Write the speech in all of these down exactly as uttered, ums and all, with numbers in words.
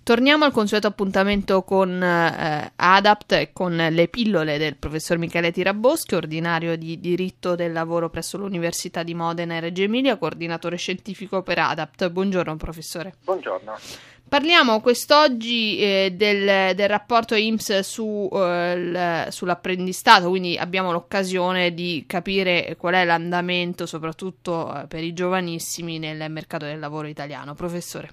Torniamo al consueto appuntamento con eh, ADAPT e con le pillole del professor Michele Tiraboschi, ordinario di diritto del lavoro presso l'Università di Modena e Reggio Emilia, coordinatore scientifico per ADAPT. Buongiorno professore. Buongiorno. Parliamo quest'oggi eh, del, del rapporto I N P S su, eh, il, sull'apprendistato, quindi abbiamo l'occasione di capire qual è l'andamento, soprattutto eh, per i giovanissimi, nel mercato del lavoro italiano. Professore.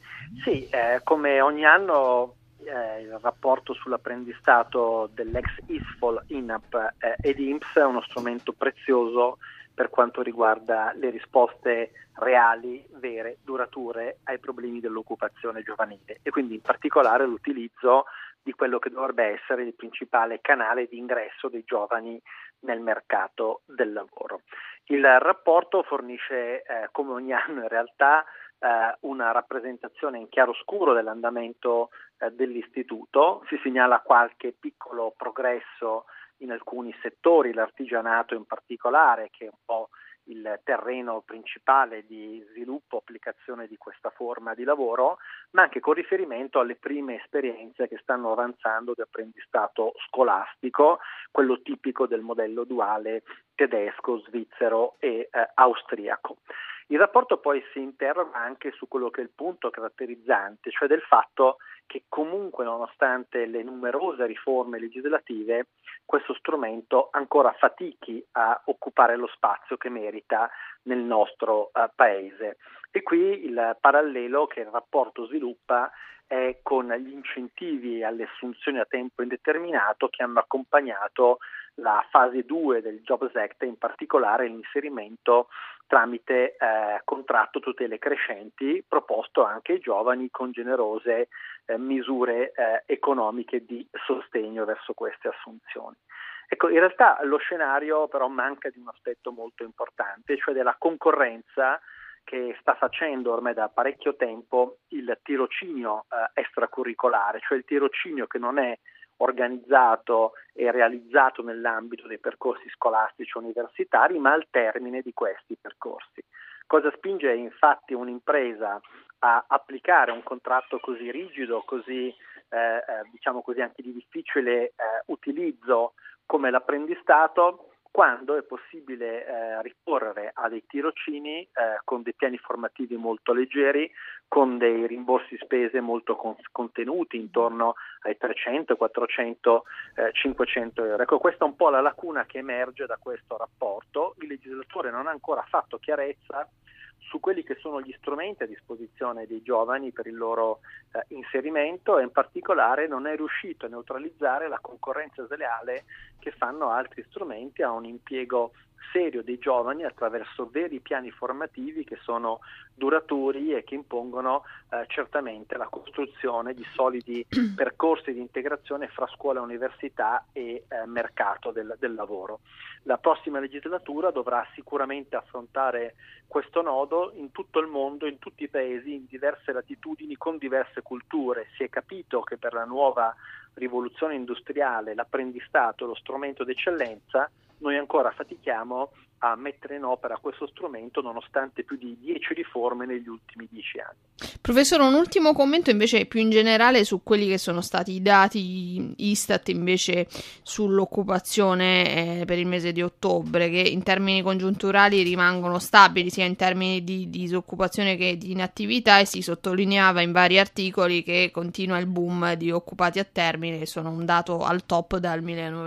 Sì, eh, come ogni anno eh, il rapporto sull'apprendistato dell'ex ISFOL, I N A P eh, ed I N P S è uno strumento prezioso per quanto riguarda le risposte reali, vere, durature ai problemi dell'occupazione giovanile e quindi in particolare l'utilizzo di quello che dovrebbe essere il principale canale di ingresso dei giovani nel mercato del lavoro. Il rapporto fornisce, eh, come ogni anno in realtà, eh, una rappresentazione in chiaroscuro dell'andamento eh, dell'istituto. Si segnala qualche piccolo progresso in alcuni settori, l'artigianato in particolare, che è un po' il terreno principale di sviluppo, applicazione di questa forma di lavoro, ma anche con riferimento alle prime esperienze che stanno avanzando di apprendistato scolastico, quello tipico del modello duale tedesco, svizzero e eh, austriaco. Il rapporto poi si interroga anche su quello che è il punto caratterizzante, cioè del fatto che comunque nonostante le numerose riforme legislative questo strumento ancora fatichi a occupare lo spazio che merita nel nostro uh, paese. E qui il parallelo che il rapporto sviluppa è con gli incentivi alle assunzioni a tempo indeterminato che hanno accompagnato la fase due del Jobs Act, in particolare l'inserimento tramite eh, contratto tutele crescenti proposto anche ai giovani con generose eh, misure eh, economiche di sostegno verso queste assunzioni. Ecco, in realtà lo scenario però manca di un aspetto molto importante, cioè della concorrenza che sta facendo ormai da parecchio tempo il tirocinio eh, extracurricolare, cioè il tirocinio che non è organizzato e realizzato nell'ambito dei percorsi scolastici universitari, ma al termine di questi percorsi. Cosa spinge infatti un'impresa a applicare un contratto così rigido, così eh, eh, diciamo così anche di difficile eh, utilizzo come l'apprendistato, quando è possibile eh, ricorrere a dei tirocini eh, con dei piani formativi molto leggeri, con dei rimborsi spese molto con- contenuti, intorno ai trecento, quattrocento, eh, cinquecento euro. Ecco, questa è un po' la lacuna che emerge da questo rapporto. Il legislatore non ha ancora fatto chiarezza su quelli che sono gli strumenti a disposizione dei giovani per il loro eh, inserimento e in particolare non è riuscito a neutralizzare la concorrenza sleale che fanno altri strumenti a un impiego serio dei giovani attraverso veri piani formativi che sono duraturi e che impongono eh, certamente la costruzione di solidi percorsi di integrazione fra scuola, università e eh, mercato del, del lavoro. La prossima legislatura dovrà sicuramente affrontare questo nodo in tutto il mondo, in tutti i paesi, in diverse latitudini, con diverse culture. Si è capito che per la nuova rivoluzione industriale l'apprendistato è lo strumento d'eccellenza. Noi ancora fatichiamo a mettere in opera questo strumento nonostante più di dieci riforme negli ultimi dieci anni. Professore, un ultimo commento invece più in generale su quelli che sono stati i dati Istat invece sull'occupazione eh, per il mese di ottobre, che in termini congiunturali rimangono stabili sia in termini di, di disoccupazione che di inattività, e si sottolineava in vari articoli che continua il boom di occupati a termine, che sono un dato al top dal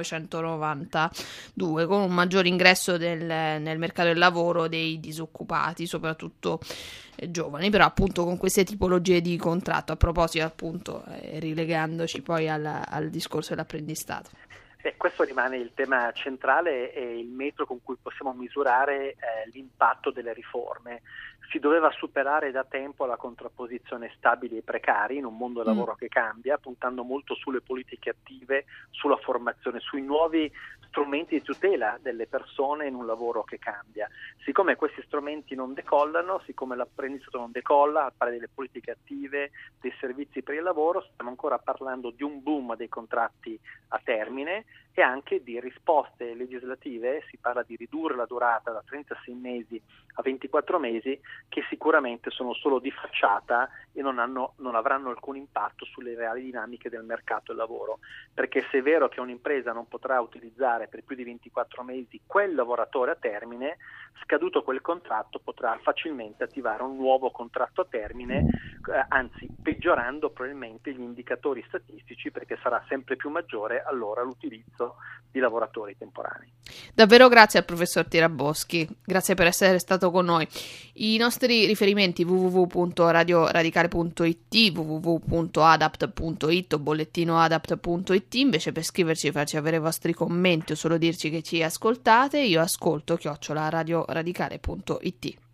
millenovecentonovantadue, con un maggiore ingresso del, nel mercato del lavoro dei disoccupati, soprattutto eh, giovani, però appunto con queste tipologie di contratto, a proposito appunto eh, rilegandoci poi al, al discorso dell'apprendistato. Eh, questo rimane il tema centrale e il metro con cui possiamo misurare eh, l'impatto delle riforme. Si doveva superare da tempo la contrapposizione stabili e precari in un mondo del lavoro mm. che cambia, puntando molto sulle politiche attive, sulla formazione, sui nuovi strumenti di tutela delle persone in un lavoro che cambia. Siccome questi strumenti non decollano, siccome l'apprendistato non decolla, a parte delle politiche attive, dei servizi per il lavoro, stiamo ancora parlando di un boom dei contratti a termine e anche di risposte legislative. Si parla di ridurre la durata da trentasei mesi a ventiquattro mesi, che sicuramente sono solo di facciata e non, hanno, non avranno alcun impatto sulle reali dinamiche del mercato del lavoro, perché se è vero che un'impresa non potrà utilizzare per più di ventiquattro mesi quel lavoratore a termine, scaduto quel contratto potrà facilmente attivare un nuovo contratto a termine, eh, anzi peggiorando probabilmente gli indicatori statistici, perché sarà sempre più maggiore allora l'utilizzo di lavoratori temporanei. Davvero grazie al professor Tiraboschi, grazie per essere stato con noi. I nostri riferimenti w w w punto radio radicale punto i t, w w w punto adapt punto i t o bollettino adapt punto i t. Invece per scriverci e farci avere i vostri commenti o solo dirci che ci ascoltate, io ascolto chiocciola radio radicale punto i t.